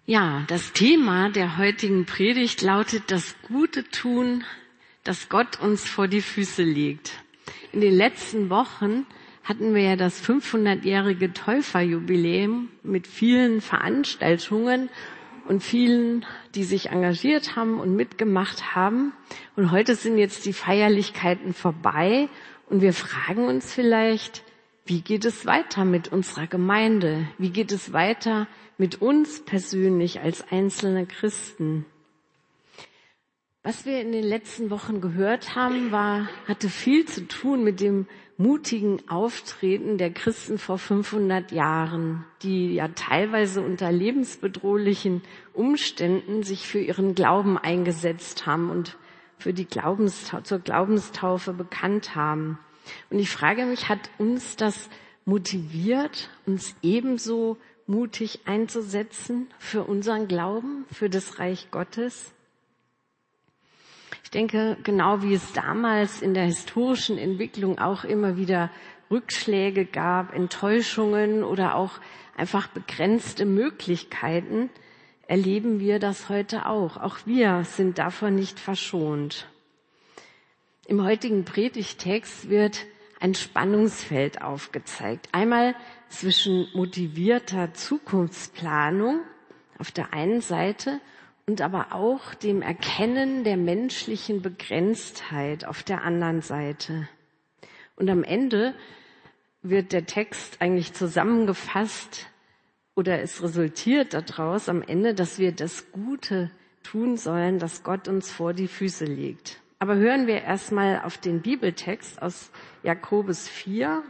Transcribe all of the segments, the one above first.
Ja, das Thema der heutigen Predigt lautet das Gute tun, das Gott uns vor die Füße legt. In den letzten Wochen hatten wir ja das 500-jährige Täuferjubiläum mit vielen Veranstaltungen und vielen, die sich engagiert haben und mitgemacht haben. Und heute sind jetzt die Feierlichkeiten vorbei und wir fragen uns vielleicht, wie geht es weiter mit unserer Gemeinde? Wie geht es weiter mit uns persönlich als einzelne Christen? Was wir in den letzten Wochen gehört haben, hatte viel zu tun mit dem mutigen Auftreten der Christen vor 500 Jahren, die ja teilweise unter lebensbedrohlichen Umständen sich für ihren Glauben eingesetzt haben und für die zur Glaubenstaufe bekannt haben. Und ich frage mich, hat uns das motiviert, uns ebenso mutig einzusetzen für unseren Glauben, für das Reich Gottes? Ich denke, genau wie es damals in der historischen Entwicklung auch immer wieder Rückschläge gab, Enttäuschungen oder auch einfach begrenzte Möglichkeiten, erleben wir das heute auch. Auch wir sind davon nicht verschont. Im heutigen Predigtext wird ein Spannungsfeld aufgezeigt. Einmal zwischen motivierter Zukunftsplanung auf der einen Seite und aber auch dem Erkennen der menschlichen Begrenztheit auf der anderen Seite. Und am Ende wird der Text eigentlich zusammengefasst oder es resultiert daraus am Ende, dass wir das Gute tun sollen, das Gott uns vor die Füße legt. Aber hören wir erstmal auf den Bibeltext aus Jakobus 4,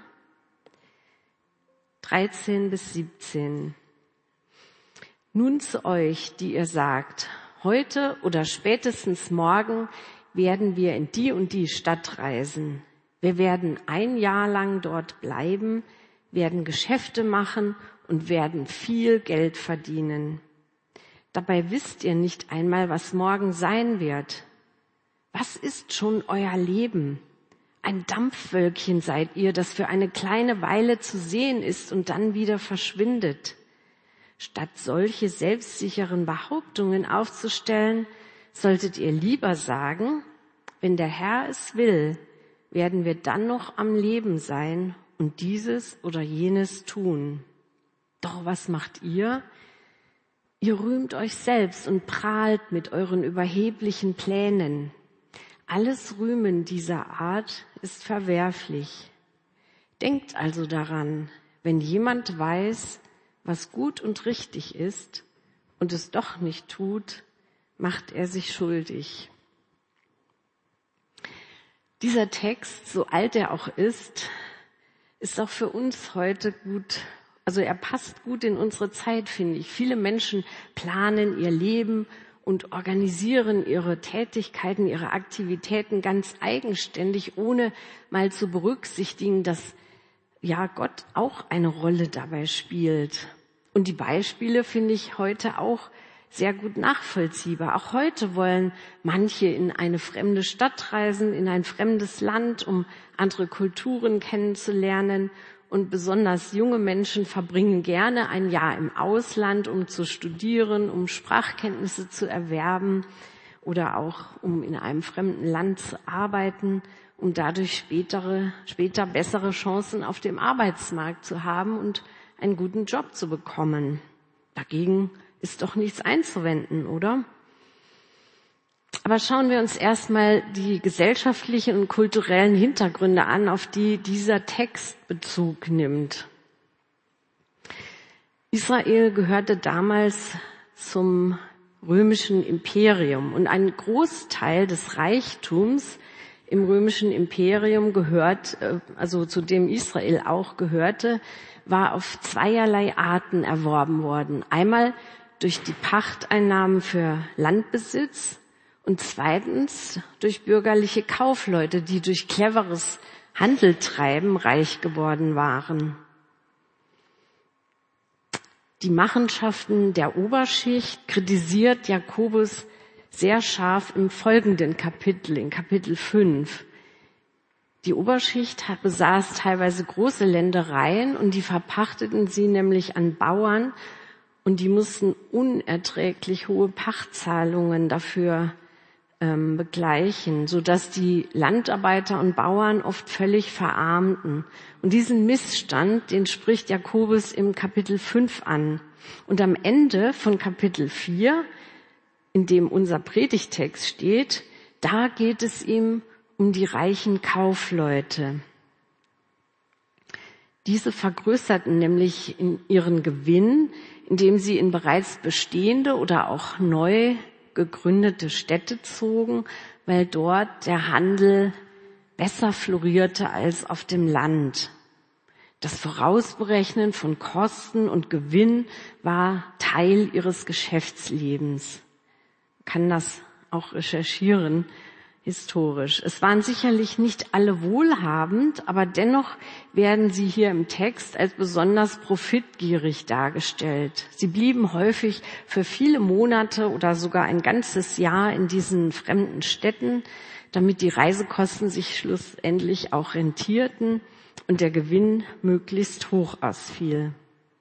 13 bis 17. Nun zu euch, die ihr sagt, heute oder spätestens morgen werden wir in die und die Stadt reisen. Wir werden 1 Jahr lang dort bleiben, werden Geschäfte machen und werden viel Geld verdienen. Dabei wisst ihr nicht einmal, was morgen sein wird. Was ist schon euer Leben? Ein Dampfwölkchen seid ihr, das für eine kleine Weile zu sehen ist und dann wieder verschwindet. Statt solche selbstsicheren Behauptungen aufzustellen, solltet ihr lieber sagen, wenn der Herr es will, werden wir dann noch am Leben sein und dieses oder jenes tun. Doch was macht ihr? Ihr rühmt euch selbst und prahlt mit euren überheblichen Plänen. Alles Rühmen dieser Art ist verwerflich. Denkt also daran, wenn jemand weiß, was gut und richtig ist und es doch nicht tut, macht er sich schuldig. Dieser Text, so alt er auch ist auch für uns heute gut. Also er passt gut in unsere Zeit, finde ich. Viele Menschen planen ihr Leben und organisieren ihre Tätigkeiten, ihre Aktivitäten ganz eigenständig, ohne mal zu berücksichtigen, dass ja Gott auch eine Rolle dabei spielt. Und die Beispiele finde ich heute auch sehr gut nachvollziehbar. Auch heute wollen manche in eine fremde Stadt reisen, in ein fremdes Land, um andere Kulturen kennenzulernen. Und besonders junge Menschen verbringen gerne 1 Jahr im Ausland, um zu studieren, um Sprachkenntnisse zu erwerben oder auch um in einem fremden Land zu arbeiten, um dadurch später bessere Chancen auf dem Arbeitsmarkt zu haben und einen guten Job zu bekommen. Dagegen ist doch nichts einzuwenden, oder? Aber schauen wir uns erstmal die gesellschaftlichen und kulturellen Hintergründe an, auf die dieser Text Bezug nimmt. Israel gehörte damals zum römischen Imperium und ein Großteil des Reichtums im römischen Imperium zu dem Israel auch gehörte, war auf zweierlei Arten erworben worden. Einmal durch die Pachteinnahmen für Landbesitz und zweitens durch bürgerliche Kaufleute, die durch cleveres Handeltreiben reich geworden waren. Die Machenschaften der Oberschicht kritisiert Jakobus sehr scharf im folgenden Kapitel, in Kapitel 5. Die Oberschicht besaß teilweise große Ländereien und die verpachteten sie nämlich an Bauern und die mussten unerträglich hohe Pachtzahlungen dafür begleichen, sodass die Landarbeiter und Bauern oft völlig verarmten. Und diesen Missstand, den spricht Jakobus im Kapitel 5 an. Und am Ende von Kapitel 4, in dem unser Predigtext steht, da geht es ihm um die reichen Kaufleute. Diese vergrößerten nämlich ihren Gewinn, indem sie in bereits bestehende oder auch neu gegründete Städte zogen, weil dort der Handel besser florierte als auf dem Land. Das Vorausberechnen von Kosten und Gewinn war Teil ihres Geschäftslebens. Man kann das auch recherchieren, historisch. Es waren sicherlich nicht alle wohlhabend, aber dennoch werden sie hier im Text als besonders profitgierig dargestellt. Sie blieben häufig für viele Monate oder sogar ein ganzes Jahr in diesen fremden Städten, damit die Reisekosten sich schlussendlich auch rentierten und der Gewinn möglichst hoch ausfiel.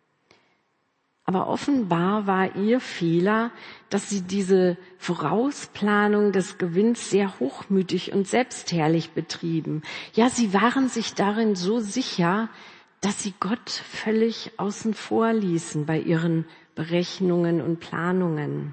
Aber offenbar war ihr Fehler, dass sie diese Vorausplanung des Gewinns sehr hochmütig und selbstherrlich betrieben. Ja, sie waren sich darin so sicher, dass sie Gott völlig außen vor ließen bei ihren Berechnungen und Planungen.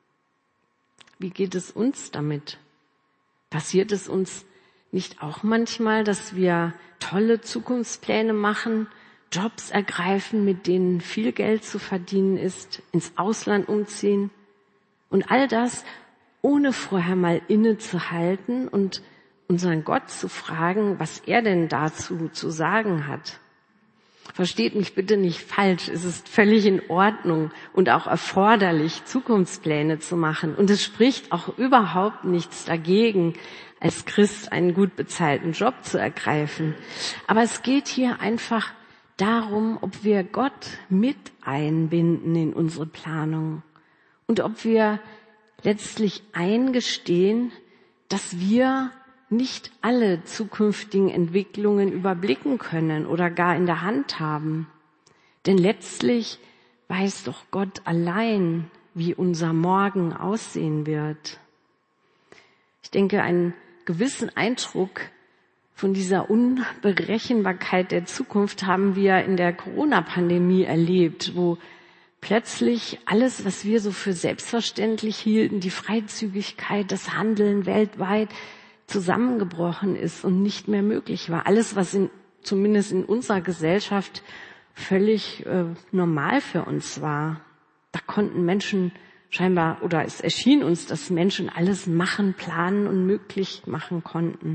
Wie geht es uns damit? Passiert es uns nicht auch manchmal, dass wir tolle Zukunftspläne machen, Jobs ergreifen, mit denen viel Geld zu verdienen ist, ins Ausland umziehen und all das, ohne vorher mal innezuhalten und unseren Gott zu fragen, was er denn dazu zu sagen hat? Versteht mich bitte nicht falsch, es ist völlig in Ordnung und auch erforderlich, Zukunftspläne zu machen. Und es spricht auch überhaupt nichts dagegen, als Christ einen gut bezahlten Job zu ergreifen. Aber es geht hier einfach darum, ob wir Gott mit einbinden in unsere Planung und ob wir letztlich eingestehen, dass wir nicht alle zukünftigen Entwicklungen überblicken können oder gar in der Hand haben. Denn letztlich weiß doch Gott allein, wie unser Morgen aussehen wird. Ich denke, einen gewissen Eindruck von dieser Unberechenbarkeit der Zukunft haben wir in der Corona-Pandemie erlebt, wo plötzlich alles, was wir so für selbstverständlich hielten, die Freizügigkeit, das Handeln weltweit, zusammengebrochen ist und nicht mehr möglich war. Alles, was zumindest in unserer Gesellschaft völlig normal für uns war. Da konnten Menschen scheinbar, oder es erschien uns, dass Menschen alles machen, planen und möglich machen konnten.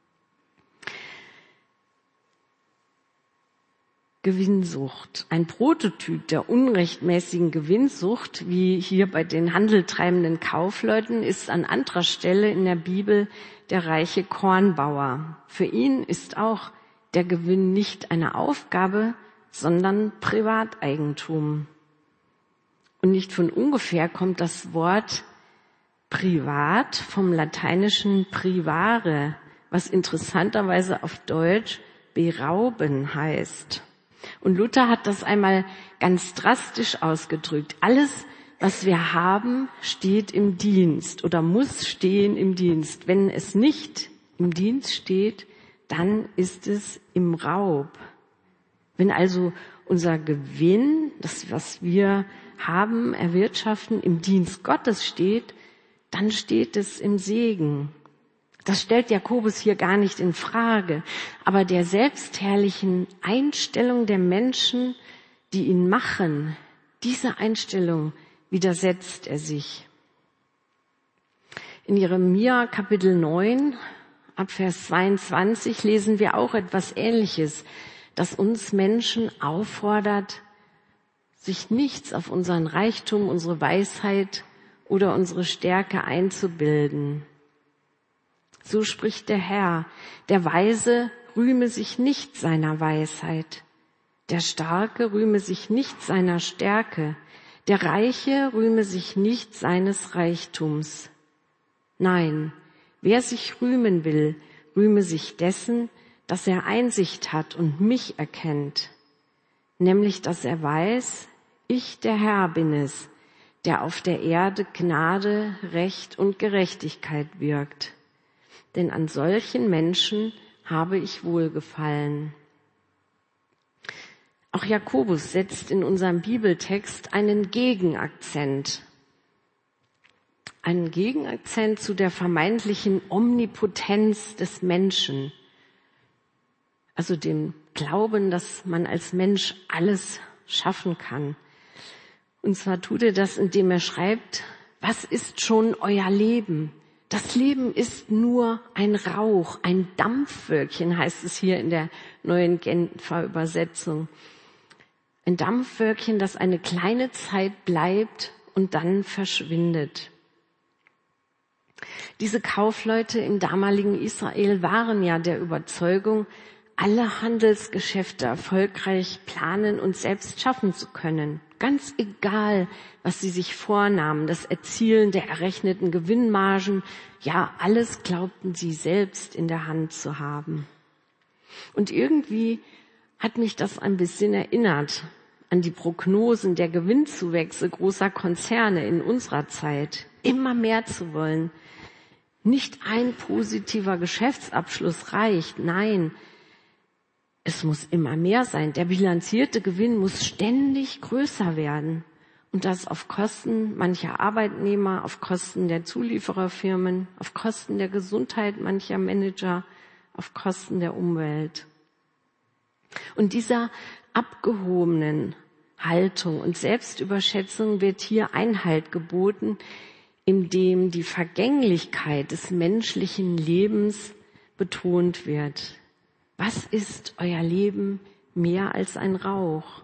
Gewinnsucht. Ein Prototyp der unrechtmäßigen Gewinnsucht, wie hier bei den handeltreibenden Kaufleuten, ist an anderer Stelle in der Bibel der reiche Kornbauer. Für ihn ist auch der Gewinn nicht eine Aufgabe, sondern Privateigentum. Und nicht von ungefähr kommt das Wort privat vom lateinischen privare, was interessanterweise auf Deutsch berauben heißt. Und Luther hat das einmal ganz drastisch ausgedrückt. Alles, was wir haben, steht im Dienst oder muss stehen im Dienst. Wenn es nicht im Dienst steht, dann ist es im Raub. Wenn also unser Gewinn, das, was wir haben, erwirtschaften, im Dienst Gottes steht, dann steht es im Segen. Das stellt Jakobus hier gar nicht in Frage. Aber der selbstherrlichen Einstellung der Menschen, die ihn machen, diese Einstellung widersetzt er sich. In Jeremia Kapitel 9, ab Vers 22 lesen wir auch etwas Ähnliches, das uns Menschen auffordert, sich nichts auf unseren Reichtum, unsere Weisheit oder unsere Stärke einzubilden. So spricht der Herr, der Weise rühme sich nicht seiner Weisheit, der Starke rühme sich nicht seiner Stärke, der Reiche rühme sich nicht seines Reichtums. Nein, wer sich rühmen will, rühme sich dessen, dass er Einsicht hat und mich erkennt, nämlich dass er weiß, Ich, der Herr, bin es, der auf der Erde Gnade, Recht und Gerechtigkeit wirkt. Denn an solchen Menschen habe ich Wohlgefallen. Auch Jakobus setzt in unserem Bibeltext einen Gegenakzent. Einen Gegenakzent zu der vermeintlichen Omnipotenz des Menschen. Also dem Glauben, dass man als Mensch alles schaffen kann. Und zwar tut er das, indem er schreibt, was ist schon euer Leben? Das Leben ist nur ein Rauch, ein Dampfwölkchen, heißt es hier in der neuen Genfer Übersetzung. Ein Dampfwölkchen, das eine kleine Zeit bleibt und dann verschwindet. Diese Kaufleute im damaligen Israel waren ja der Überzeugung, alle Handelsgeschäfte erfolgreich planen und selbst schaffen zu können. Ganz egal, was sie sich vornahmen, das Erzielen der errechneten Gewinnmargen, ja, alles glaubten sie selbst in der Hand zu haben. Und irgendwie hat mich das ein bisschen erinnert an die Prognosen der Gewinnzuwächse großer Konzerne in unserer Zeit. Immer mehr zu wollen. Nicht ein positiver Geschäftsabschluss reicht, nein, es muss immer mehr sein. Der bilanzierte Gewinn muss ständig größer werden. Und das auf Kosten mancher Arbeitnehmer, auf Kosten der Zuliefererfirmen, auf Kosten der Gesundheit mancher Manager, auf Kosten der Umwelt. Und dieser abgehobenen Haltung und Selbstüberschätzung wird hier Einhalt geboten, indem die Vergänglichkeit des menschlichen Lebens betont wird. Was ist euer Leben mehr als ein Rauch?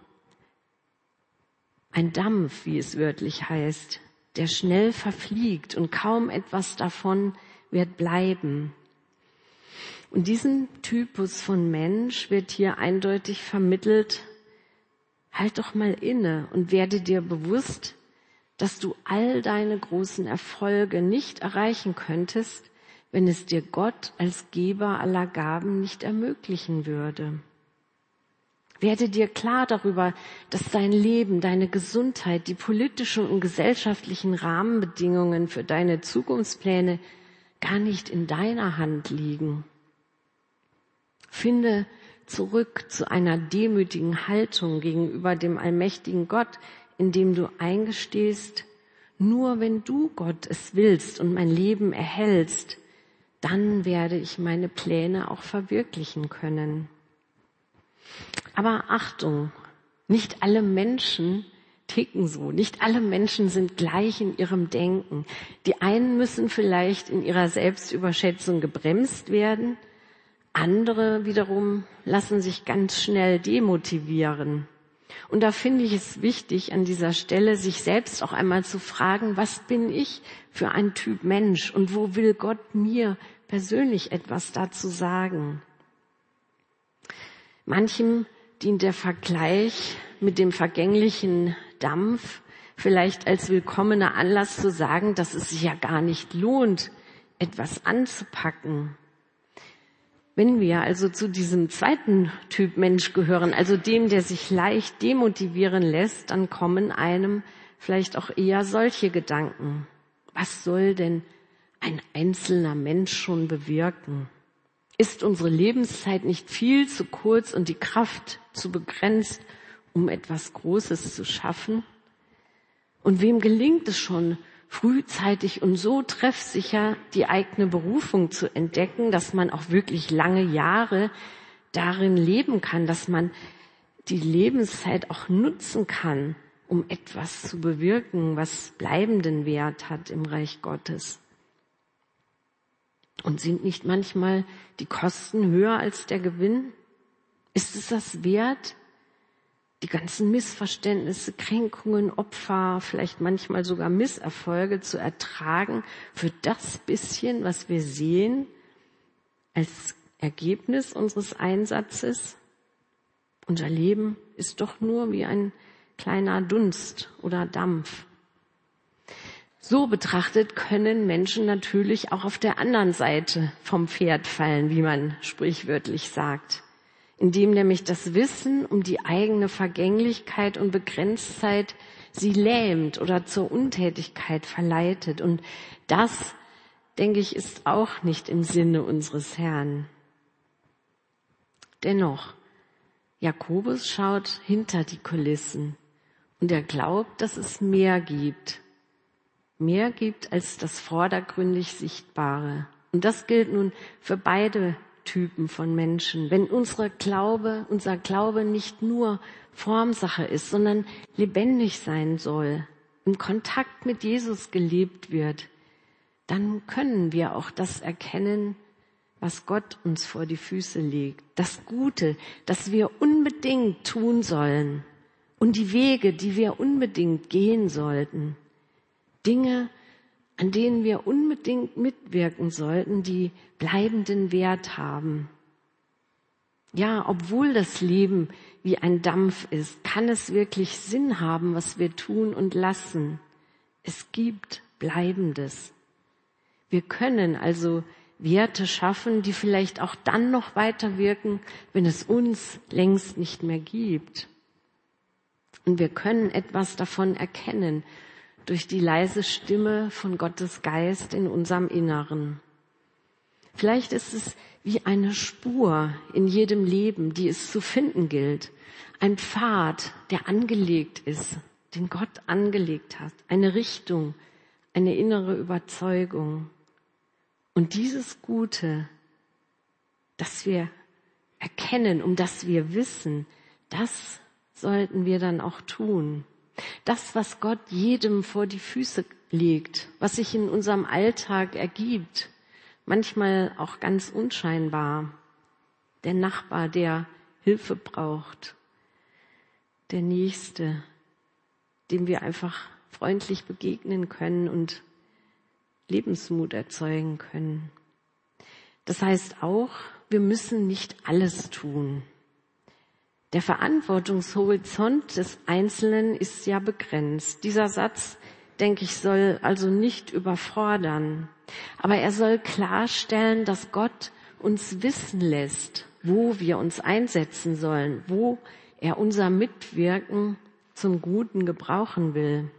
Ein Dampf, wie es wörtlich heißt, der schnell verfliegt und kaum etwas davon wird bleiben. Und diesem Typus von Mensch wird hier eindeutig vermittelt, halt doch mal inne und werde dir bewusst, dass du all deine großen Erfolge nicht erreichen könntest, wenn es dir Gott als Geber aller Gaben nicht ermöglichen würde. Werde dir klar darüber, dass dein Leben, deine Gesundheit, die politischen und gesellschaftlichen Rahmenbedingungen für deine Zukunftspläne gar nicht in deiner Hand liegen. Finde zurück zu einer demütigen Haltung gegenüber dem allmächtigen Gott, indem du eingestehst, nur wenn du Gott es willst und mein Leben erhältst, dann werde ich meine Pläne auch verwirklichen können. Aber Achtung, nicht alle Menschen ticken so, nicht alle Menschen sind gleich in ihrem Denken. Die einen müssen vielleicht in ihrer Selbstüberschätzung gebremst werden, andere wiederum lassen sich ganz schnell demotivieren. Und da finde ich es wichtig, an dieser Stelle sich selbst auch einmal zu fragen, was bin ich für ein Typ Mensch und wo will Gott mir persönlich etwas dazu sagen? Manchem dient der Vergleich mit dem vergänglichen Dampf vielleicht als willkommener Anlass zu sagen, dass es sich ja gar nicht lohnt, etwas anzupacken. Wenn wir also zu diesem zweiten Typ Mensch gehören, also dem, der sich leicht demotivieren lässt, dann kommen einem vielleicht auch eher solche Gedanken. Was soll denn ein einzelner Mensch schon bewirken? Ist unsere Lebenszeit nicht viel zu kurz und die Kraft zu begrenzt, um etwas Großes zu schaffen? Und wem gelingt es schon, frühzeitig und so treffsicher die eigene Berufung zu entdecken, dass man auch wirklich lange Jahre darin leben kann, dass man die Lebenszeit auch nutzen kann, um etwas zu bewirken, was bleibenden Wert hat im Reich Gottes? Und sind nicht manchmal die Kosten höher als der Gewinn? Ist es das wert? Die ganzen Missverständnisse, Kränkungen, Opfer, vielleicht manchmal sogar Misserfolge zu ertragen für das bisschen, was wir sehen als Ergebnis unseres Einsatzes? Unser Leben ist doch nur wie ein kleiner Dunst oder Dampf. So betrachtet können Menschen natürlich auch auf der anderen Seite vom Pferd fallen, wie man sprichwörtlich sagt. indem nämlich das Wissen um die eigene Vergänglichkeit und Begrenztheit sie lähmt oder zur Untätigkeit verleitet. Und das, denke ich, ist auch nicht im Sinne unseres Herrn. Dennoch, Jakobus schaut hinter die Kulissen und er glaubt, dass es mehr gibt als das vordergründig Sichtbare. Und das gilt nun für beide Typen von Menschen. Wenn unser Glaube nicht nur Formsache ist, sondern lebendig sein soll, im Kontakt mit Jesus gelebt wird, dann können wir auch das erkennen, was Gott uns vor die Füße legt. Das Gute, das wir unbedingt tun sollen und die Wege, die wir unbedingt gehen sollten. Dinge, an denen wir unbedingt mitwirken sollten, die bleibenden Wert haben. Ja, obwohl das Leben wie ein Dampf ist, kann es wirklich Sinn haben, was wir tun und lassen. Es gibt Bleibendes. Wir können also Werte schaffen, die vielleicht auch dann noch weiterwirken, wenn es uns längst nicht mehr gibt. Und wir können etwas davon erkennen durch die leise Stimme von Gottes Geist in unserem Inneren. Vielleicht ist es wie eine Spur in jedem Leben, die es zu finden gilt. Ein Pfad, der angelegt ist, den Gott angelegt hat. Eine Richtung, eine innere Überzeugung. Und dieses Gute, das wir erkennen, um das wir wissen, das sollten wir dann auch tun. Das, was Gott jedem vor die Füße legt, was sich in unserem Alltag ergibt, manchmal auch ganz unscheinbar. Der Nachbar, der Hilfe braucht, der Nächste, dem wir einfach freundlich begegnen können und Lebensmut erzeugen können. Das heißt auch, wir müssen nicht alles tun. Der Verantwortungshorizont des Einzelnen ist ja begrenzt. Dieser Satz, denke ich, soll also nicht überfordern. Aber er soll klarstellen, dass Gott uns wissen lässt, wo wir uns einsetzen sollen, wo er unser Mitwirken zum Guten gebrauchen will.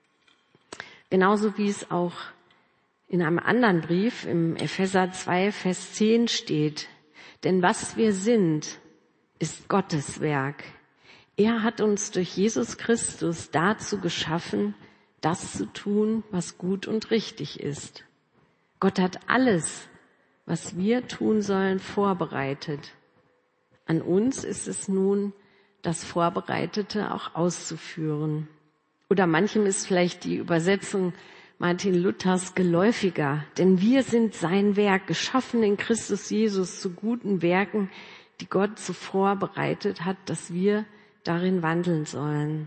Genauso wie es auch in einem anderen Brief im Epheser 2, Vers 10 steht. Denn was wir sind, ist Gottes Werk. Er hat uns durch Jesus Christus dazu geschaffen, das zu tun, was gut und richtig ist. Gott hat alles, was wir tun sollen, vorbereitet. An uns ist es nun, das Vorbereitete auch auszuführen. Oder manchem ist vielleicht die Übersetzung Martin Luthers geläufiger, denn wir sind sein Werk, geschaffen in Christus Jesus zu guten Werken, die Gott zuvor bereitet hat, dass wir darin wandeln sollen.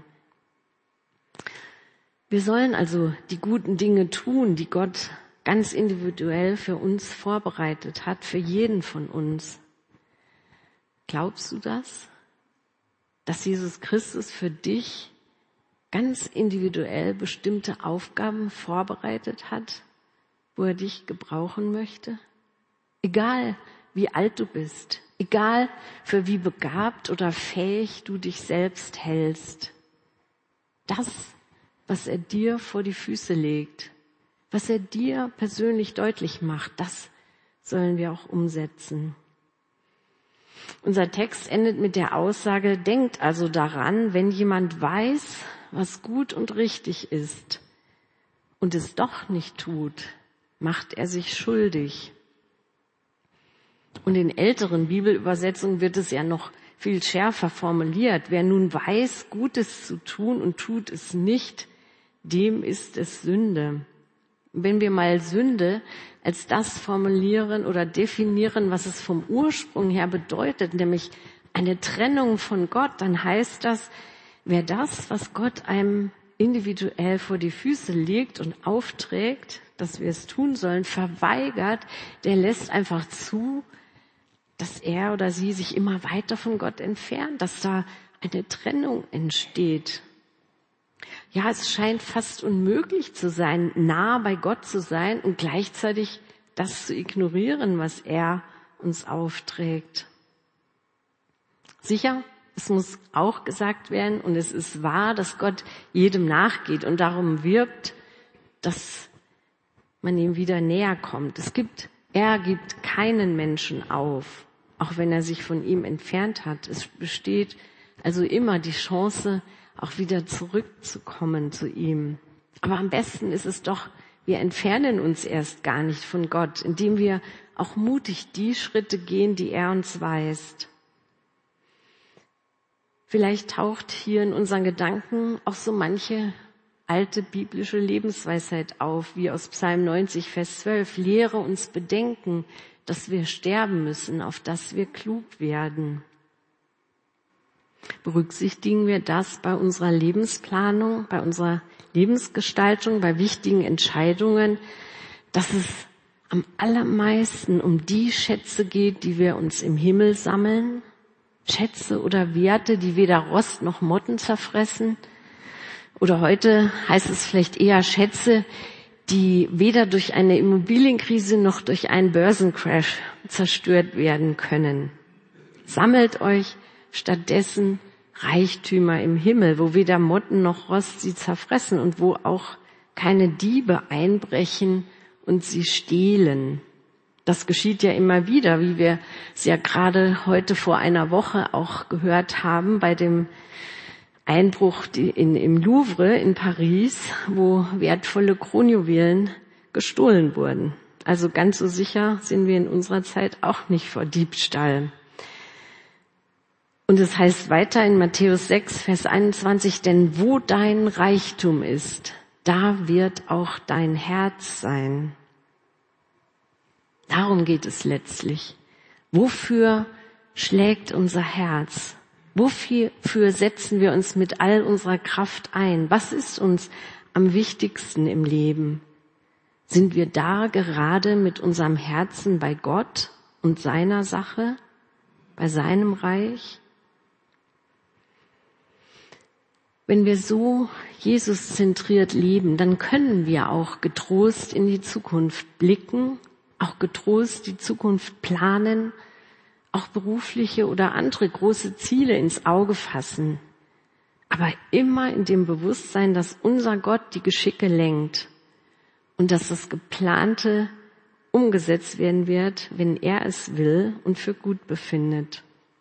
Wir sollen also die guten Dinge tun, die Gott ganz individuell für uns vorbereitet hat, für jeden von uns. Glaubst du das? Dass Jesus Christus für dich ganz individuell bestimmte Aufgaben vorbereitet hat, wo er dich gebrauchen möchte? Egal, wie alt du bist, egal, für wie begabt oder fähig du dich selbst hältst. Das, was er dir vor die Füße legt, was er dir persönlich deutlich macht, das sollen wir auch umsetzen. Unser Text endet mit der Aussage, denkt also daran, wenn jemand weiß, was gut und richtig ist und es doch nicht tut, macht er sich schuldig. Und in älteren Bibelübersetzungen wird es ja noch viel schärfer formuliert. Wer nun weiß, Gutes zu tun und tut es nicht, dem ist es Sünde. Wenn wir mal Sünde als das formulieren oder definieren, was es vom Ursprung her bedeutet, nämlich eine Trennung von Gott, dann heißt das, wer das, was Gott einem individuell vor die Füße legt und aufträgt, dass wir es tun sollen, verweigert, der lässt einfach zu, dass er oder sie sich immer weiter von Gott entfernt, dass da eine Trennung entsteht. Ja, es scheint fast unmöglich zu sein, nah bei Gott zu sein und gleichzeitig das zu ignorieren, was er uns aufträgt. Sicher, es muss auch gesagt werden und es ist wahr, dass Gott jedem nachgeht und darum wirbt, dass man ihm wieder näher kommt. Er gibt keinen Menschen auf, auch wenn er sich von ihm entfernt hat. Es besteht also immer die Chance, auch wieder zurückzukommen zu ihm. Aber am besten ist es doch, wir entfernen uns erst gar nicht von Gott, indem wir auch mutig die Schritte gehen, die er uns weist. Vielleicht taucht hier in unseren Gedanken auch so manche alte biblische Lebensweisheit auf, wie aus Psalm 90, Vers 12. Lehre uns bedenken, dass wir sterben müssen, auf dass wir klug werden. Berücksichtigen wir das bei unserer Lebensplanung, bei unserer Lebensgestaltung, bei wichtigen Entscheidungen, dass es am allermeisten um die Schätze geht, die wir uns im Himmel sammeln? Schätze oder Werte, die weder Rost noch Motten zerfressen? Oder heute heißt es vielleicht eher Schätze, die weder durch eine Immobilienkrise noch durch einen Börsencrash zerstört werden können. Sammelt euch stattdessen Reichtümer im Himmel, wo weder Motten noch Rost sie zerfressen und wo auch keine Diebe einbrechen und sie stehlen. Das geschieht ja immer wieder, wie wir es ja gerade heute vor einer Woche auch gehört haben bei dem Einbruch im Louvre in Paris, wo wertvolle Kronjuwelen gestohlen wurden. Also ganz so sicher sind wir in unserer Zeit auch nicht vor Diebstahl. Und es heißt weiter in Matthäus 6, Vers 21, denn wo dein Reichtum ist, da wird auch dein Herz sein. Darum geht es letztlich. Wofür schlägt unser Herz? Wofür setzen wir uns mit all unserer Kraft ein? Was ist uns am wichtigsten im Leben? Sind wir da gerade mit unserem Herzen bei Gott und seiner Sache, bei seinem Reich? Wenn wir so Jesus-zentriert leben, dann können wir auch getrost in die Zukunft blicken, auch getrost die Zukunft planen, auch berufliche oder andere große Ziele ins Auge fassen. Aber immer in dem Bewusstsein, dass unser Gott die Geschicke lenkt und dass das Geplante umgesetzt werden wird, wenn er es will und für gut befindet.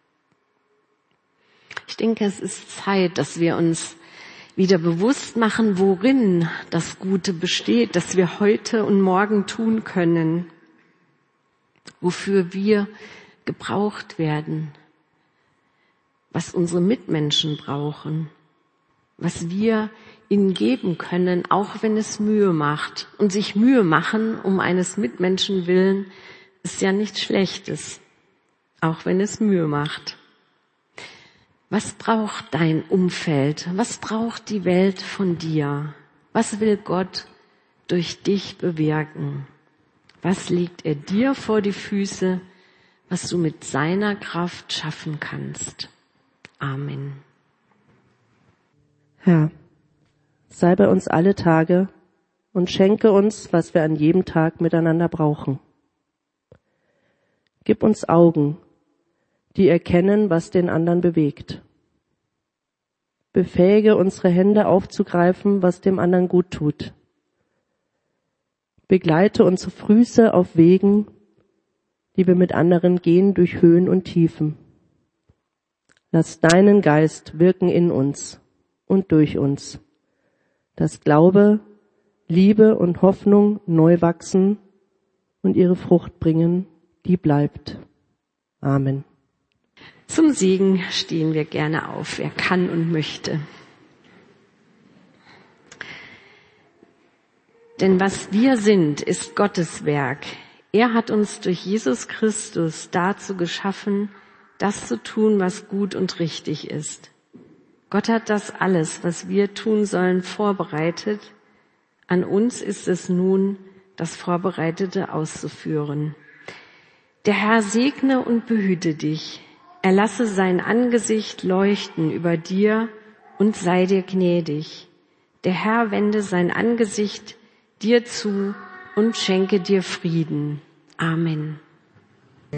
Ich denke, es ist Zeit, dass wir uns wieder bewusst machen, worin das Gute besteht, dass wir heute und morgen tun können, wofür wir gebraucht werden, was unsere Mitmenschen brauchen, was wir ihnen geben können, auch wenn es Mühe macht. Und sich Mühe machen um eines Mitmenschen willen ist ja nichts Schlechtes, auch wenn es Mühe macht. Was braucht dein Umfeld? Was braucht die Welt von dir? Was will Gott durch dich bewirken? Was legt er dir vor die Füße, was du mit seiner Kraft schaffen kannst? Amen. Herr, sei bei uns alle Tage und schenke uns, was wir an jedem Tag miteinander brauchen. Gib uns Augen, die erkennen, was den anderen bewegt. Befähige unsere Hände aufzugreifen, was dem anderen gut tut. Begleite unsere Füße auf Wegen, die wir mit anderen gehen durch Höhen und Tiefen. Lass deinen Geist wirken in uns und durch uns, dass Glaube, Liebe und Hoffnung neu wachsen und ihre Frucht bringen, die bleibt. Amen. Zum Segen stehen wir gerne auf, wer kann und möchte. Denn was wir sind, ist Gottes Werk. Er hat uns durch Jesus Christus dazu geschaffen, das zu tun, was gut und richtig ist. Gott hat das alles, was wir tun sollen, vorbereitet. An uns ist es nun, das Vorbereitete auszuführen. Der Herr segne und behüte dich. Er lasse sein Angesicht leuchten über dir und sei dir gnädig. Der Herr wende sein Angesicht dir zu und schenke dir Frieden. Amen.